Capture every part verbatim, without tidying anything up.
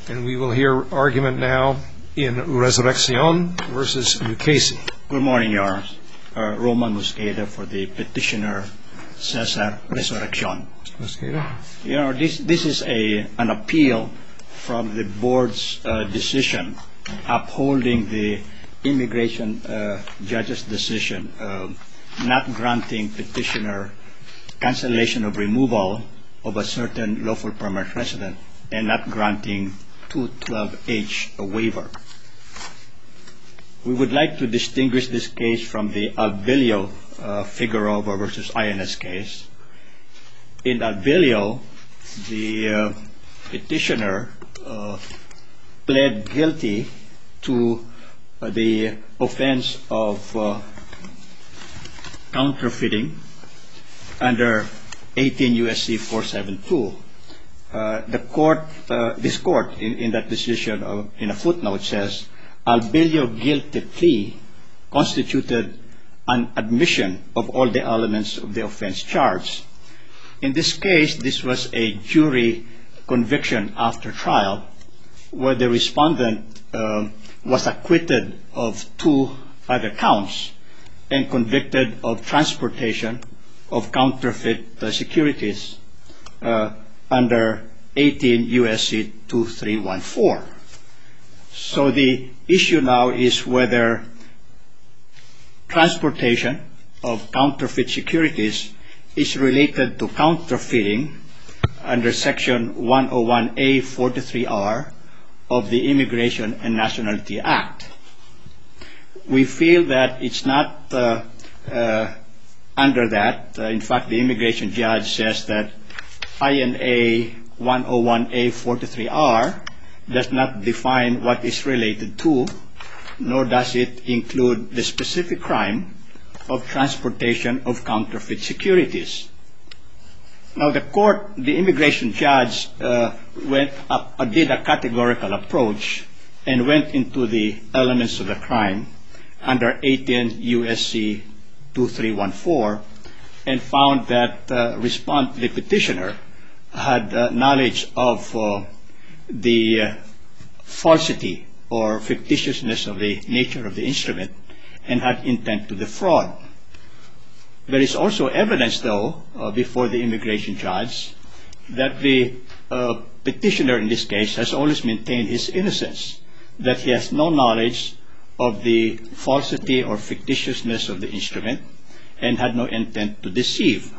And we will hear argument now in Resurreccion versus Mukasey. Good morning, Your Honor. Uh, Roman Mosqueda for the petitioner, Cesar Resurreccion. Mosqueda. Your Honor, this, this is a, an appeal from the board's uh, decision upholding the immigration uh, judge's decision uh, not granting petitioner cancellation of removal of a certain lawful permanent resident and not granting two twelve H a waiver. We would like to distinguish this case from the Albillo uh, Figueroa versus I N S case. In Albillo, the uh, petitioner uh, pled guilty to uh, the offense of uh, counterfeiting under eighteen U S C four seventy-two. Uh, the court, uh, this court, in, in that decision, uh, in a footnote, says Albillo guilty plea constituted an admission of all the elements of the offense charged. In this case, this was a jury conviction after trial, where the respondent uh, was acquitted of two other counts and convicted of transportation of counterfeit uh, securities uh, under eighteen U S C twenty-three fourteen. So the issue now is whether transportation of counterfeit securities is related to counterfeiting under Section one oh one A forty-three R of the Immigration and Nationality Act. We feel that it's not uh, uh, under that. Uh, in fact, the immigration judge says that I N A one oh one A forty-three R does not define what is related to, nor does it include the specific crime of transportation of counterfeit securities. Now, the court, the immigration judge, uh, went up, uh, did a categorical approach and went into the elements of the crime under eighteen U S C twenty-three fourteen and found that uh, respond, the petitioner had uh, knowledge of uh, the uh, falsity or fictitiousness of the nature of the instrument and had intent to defraud. There is also evidence, though, uh, before the immigration judge that the uh, petitioner in this case has always maintained his innocence, that he has no knowledge of the falsity or fictitiousness of the instrument and had no intent to deceive.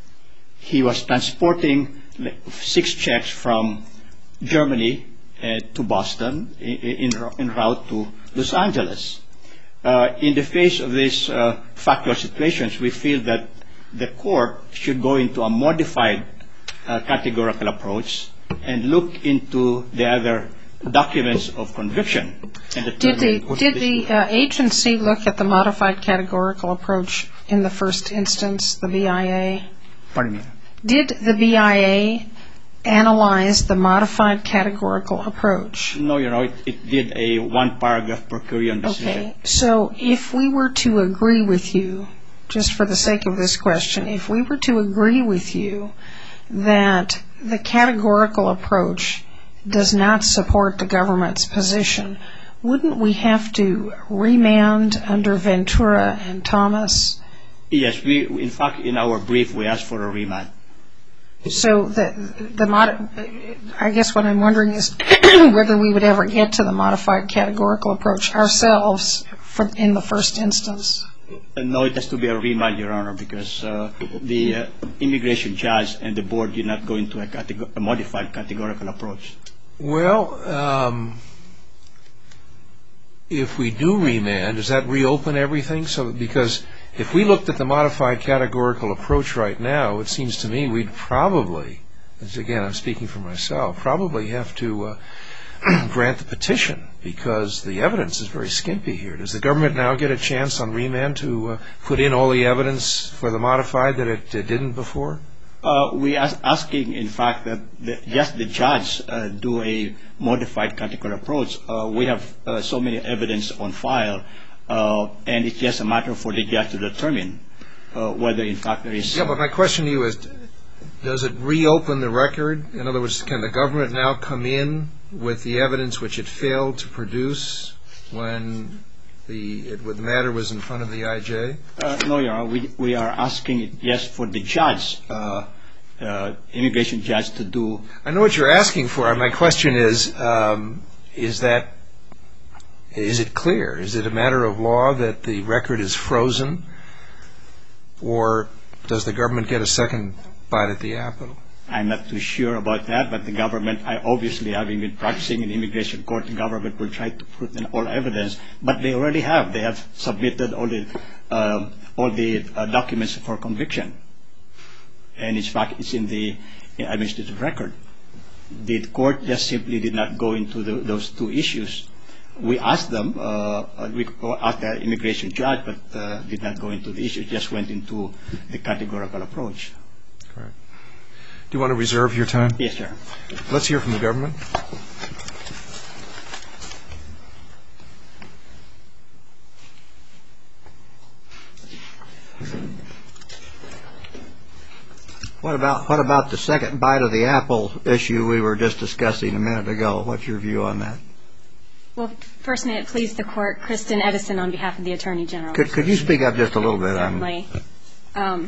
He was transporting six checks from Germany uh, to Boston in, in, en route to Los Angeles. Uh, in the face of these uh, factual situations, we feel that the court should go into a modified uh, categorical approach and look into the other documents of conviction. And did the, did the uh, agency look at the modified categorical approach in the first instance, the B I A? Pardon me? Did the B I A analyze the modified categorical approach? No, you know, it, it did a one paragraph per curiam decision. Okay, so if we were to agree with you, just for the sake of this question, if we were to agree with you that the categorical approach does not support the government's position, wouldn't we have to remand under Ventura and Thomas? Yes, we, in fact, in our brief, we asked for a remand. So the, the mod, I guess what I'm wondering is whether we would ever get to the modified categorical approach ourselves for, in the first instance. Uh, no, it has to be a remand, Your Honor, because uh, the uh, immigration judge and the board did not go into a, categ- a modified categorical approach. Well, um, if we do remand, does that reopen everything? So, because if we looked at the modified categorical approach right now, it seems to me we'd probably, as again I'm speaking for myself, probably have to uh, grant the petition because the evidence is very skimpy here. Does the government now get a chance on remand to uh, put in all the evidence for the modified that it uh, didn't before? Uh, we are asking, in fact, that the, just the judge uh, do a modified categorical approach. Uh, we have uh, so many evidence on file, uh, and it's just a matter for the judge to determine uh, whether, in fact, there is... Yeah, but my question to you is, does it reopen the record? In other words, can the government now come in with the evidence which it failed to produce when the, it, the matter was in front of the I J? Uh, no, Your Honor. We, we are asking, it, yes, for the judge, uh, uh, immigration judge to do. I know what you're asking for. My question is, um, is that, is it clear? Is it a matter of law that the record is frozen? Or does the government get a second bite at the apple? I'm not too sure about that, but the government, I obviously, having been practicing in immigration court, the government will try to put in all evidence, but they already have. They have submitted all the uh, all the uh, documents for conviction, and in fact, it's in the administrative record. The court just simply did not go into the, those two issues. We asked them, uh, we asked the immigration judge, but uh, did not go into the issue. Just went into the categorical approach. Correct. Do you want to reserve your time? Yes, sir. Let's hear from the government. What about what about the second bite of the apple issue we were just discussing a minute ago? What's your view on that? Well, first, may it please the court, Kristen Edison on behalf of the Attorney General. Could could you speak up just a little bit? Certainly. Um,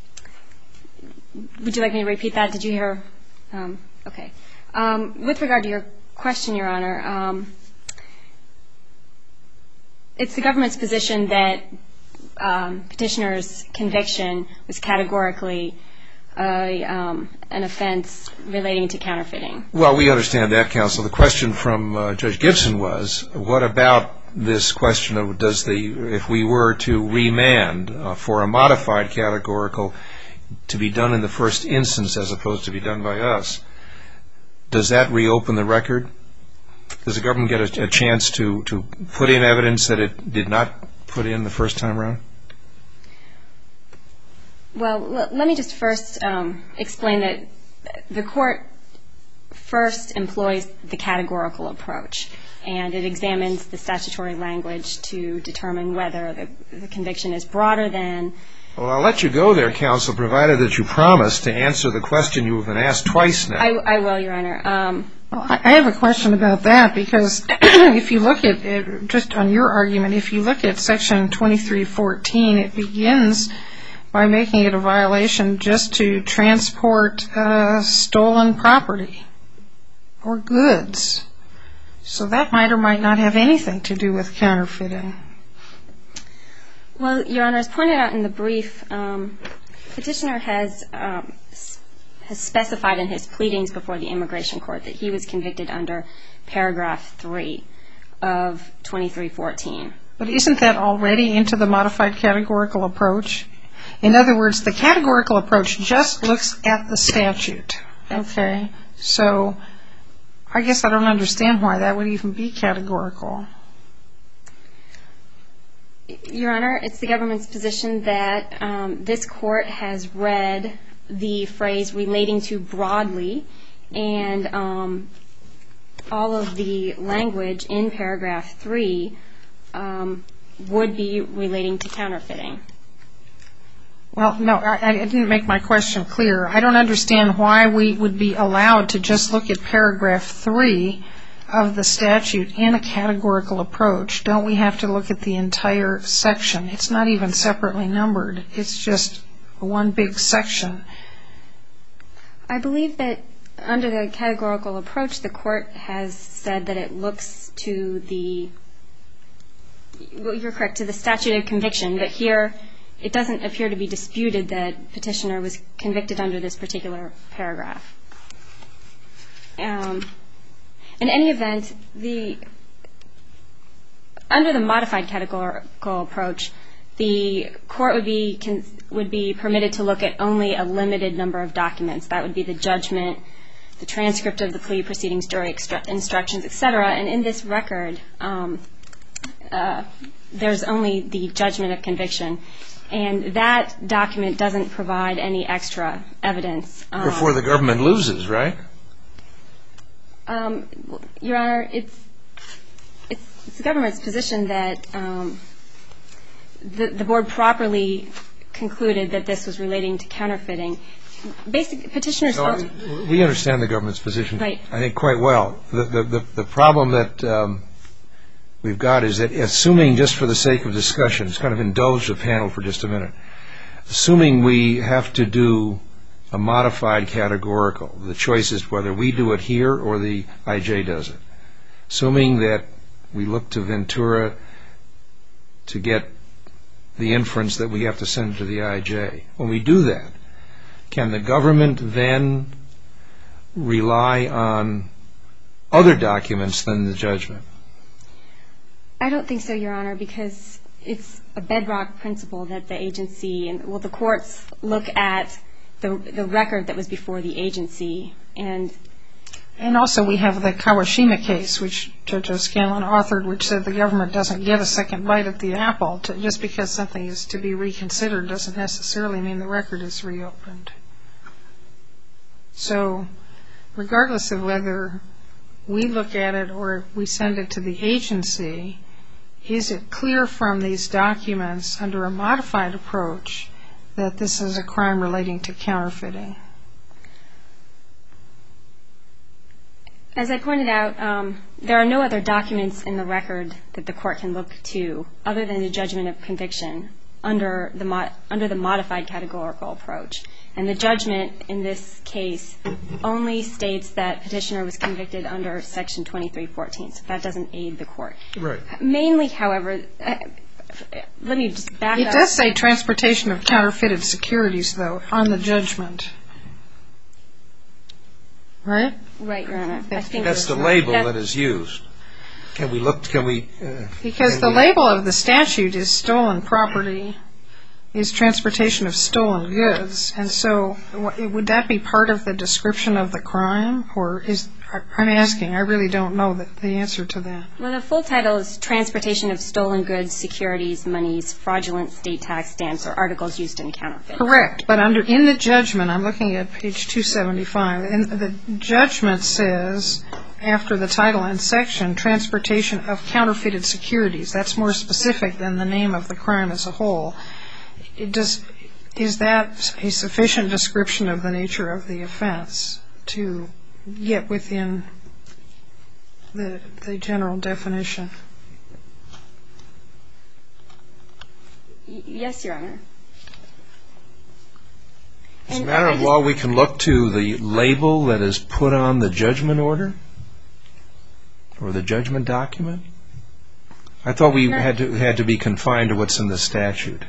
would you like me to repeat that? Did you hear? Um, okay. Um, with regard to your question, Your Honor, um, it's the government's position that um, petitioner's conviction was categorically a, um, an offense relating to counterfeiting. Well, we understand that, counsel. The question from uh, Judge Gibson was, what about this question of does the, if we were to remand uh, for a modified categorical to be done in the first instance as opposed to be done by us, does that reopen the record? Does the government get a, a chance to, to put in evidence that it did not put in the first time around? Well, l- let me just first um, explain that the court first employs the categorical approach, and it examines the statutory language to determine whether the, the conviction is broader than. Well, I'll let you go there, counsel, provided that you promise to answer the question you have been asked twice now. I, I will, Your Honor. Um, Well, I have a question about that because if you look at it, just on your argument, if you look at Section twenty-three fourteen, it begins by making it a violation just to transport uh, stolen property or goods. So that might or might not have anything to do with counterfeiting. Well, Your Honor, as pointed out in the brief, um, petitioner has um, has specified in his pleadings before the immigration court that he was convicted under paragraph three of twenty-three fourteen. But isn't that already into the modified categorical approach? In other words, the categorical approach just looks at the statute. Okay. So I guess I don't understand why that would even be categorical. Your Honor, it's the government's position that um, this court has read the phrase relating to broadly, and um, all of the language in paragraph three um, would be relating to counterfeiting. Well, no, I, I didn't make my question clear. I don't understand why we would be allowed to just look at paragraph three of the statute in a categorical approach. Don't we have to look at the entire section? It's not even separately numbered. It's just one big section. I believe that under the categorical approach, the court has said that it looks to the, well, you're correct, to the statute of conviction, but here it doesn't appear to be disputed that petitioner was convicted under this particular paragraph. Um, in any event, the under the modified categorical approach, the court would be con- would be permitted to look at only a limited number of documents. That would be the judgment, the transcript of the plea proceedings, jury extra- instructions, et cetera. And in this record, um, uh, there's only the judgment of conviction. And that document doesn't provide any extra evidence. Um, Before the government loses, right? Um, Your Honor, it's, it's, it's the government's position that um, the, the board properly concluded that this was relating to counterfeiting. Basically, petitioners... No, we understand the government's position, right. I think, quite well. The, the, the, the problem that um, we've got is that, assuming, just for the sake of discussion, it's kind of indulge the panel for just a minute, assuming we have to do a modified categorical, the choice is whether we do it here or the I J does it. Assuming that we look to Ventura to get the inference that we have to send to the I J. When we do that, can the government then rely on other documents than the judgment? I don't think so, Your Honor, because it's a bedrock principle that the agency and, well, the courts look at the the record that was before the agency. And And also we have the Kawashima case, which Judge O'Scanlan authored, which said the government doesn't get a second bite at the apple. To, just because something is to be reconsidered doesn't necessarily mean the record is reopened. So regardless of whether we look at it or we send it to the agency, is it clear from these documents under a modified approach that this is a crime relating to counterfeiting? As I pointed out, um, there are no other documents in the record that the court can look to other than the judgment of conviction under the mo- under the modified categorical approach. And the judgment in this case only states that petitioner was convicted under Section twenty-three fourteen, so that doesn't aid the court. Right. Mainly, however, uh, let me just back It up. It does say transportation of counterfeited securities, though, on the judgment. Right? Right, Your Honor. I think that's the label that is used. Can we look, can we... Uh, because can the we, label of the statute is stolen property, is transportation of stolen goods. And so would that be part of the description of the crime? Or is, I'm asking, I really don't know the, the answer to that. Well, the full title is Transportation of Stolen Goods, Securities, Monies, Fraudulent State Tax Stamps, or Articles Used in Counterfeit. Correct. But under in the judgment, I'm looking at page two seventy-five, and the judgment says, after the title and section, transportation of counterfeited securities. That's more specific than the name of the crime as a whole. It does, is that a sufficient description of the nature of the offense to get within the, the general definition? Yes, Your Honor. As a matter of law, we can look to the label that is put on the judgment order or the judgment document? I thought we had to had to be confined to what's in the statute.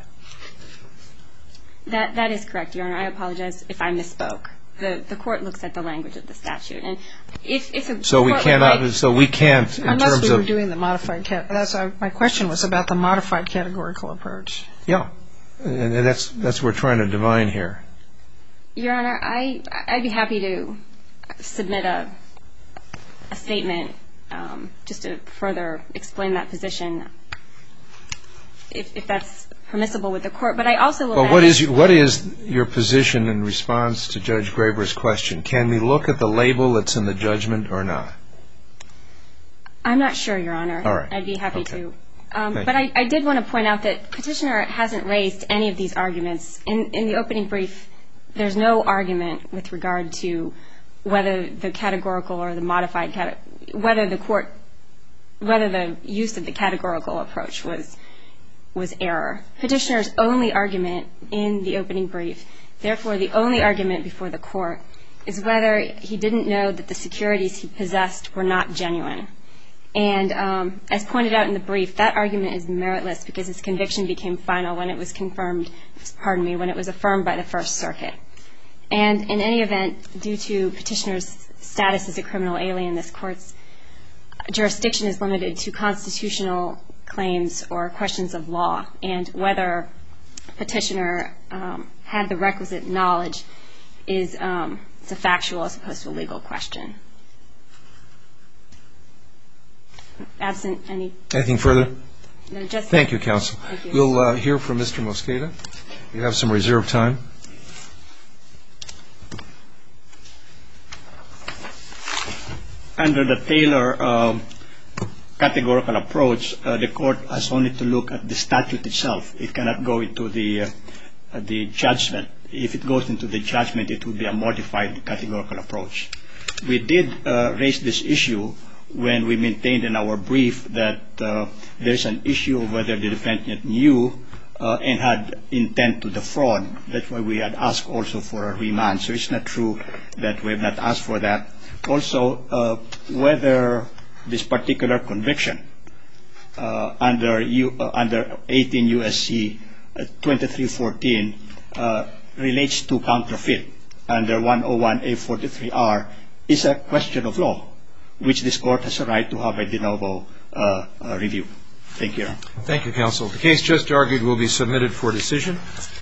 That that is correct, Your Honor. I apologize if I misspoke. The the court looks at the language of the statute, and if if a so we cannot like, so we can't in unless terms we were of doing the modified cat. That's our, my question was about the modified categorical approach. Yeah, and that's that's what we're trying to divine here. Your Honor, I I'd be happy to submit a a statement um, just to further explain that position, if if that's permissible with the court. But I also will. Well, what is your, what is your position in response to Judge Graber's question? Can we look at the label that's in the judgment or not? I'm not sure, Your Honor. All right. I'd be happy okay. to. Um, but I, I did want to point out that Petitioner hasn't raised any of these arguments. In, in the opening brief, there's no argument with regard to whether the categorical or the modified, cate- whether the court, whether the use of the categorical approach was was error. Petitioner's only argument in the opening brief, therefore the only argument before the court, is whether he didn't know that the securities he possessed were not genuine. And um, as pointed out in the brief, that argument is meritless because his conviction became final when it was confirmed, pardon me, when it was affirmed by the First Circuit. And in any event, due to Petitioner's status as a criminal alien, this court's jurisdiction is limited to constitutional claims or questions of law, and whether Petitioner um, had the requisite knowledge is um, it's a factual as opposed to a legal question. Absent any... Anything further? No, just... Thank you, counsel. Thank you. We'll uh, hear from Mister Mosqueda. You have some reserved time. Under the Taylor uh, categorical approach, uh, the court has only to look at the statute itself. It cannot go into the uh, the judgment if it goes into the judgment, it would be a modified categorical approach. We did uh, raise this issue when we maintained in our brief that uh, there's an issue of whether the defendant knew uh, and had intent to defraud. That's why we had asked also for a remand. So it's not true that we have not asked for that. Also, uh, whether this particular conviction uh, under U, uh, under eighteen U S C uh, twenty-three fourteen uh, relates to counterfeit under one oh one A forty-three R is a question of law, which this court has a right to have a de novo uh, uh, review. Thank you. Thank you, counsel. The case just argued will be submitted for decision.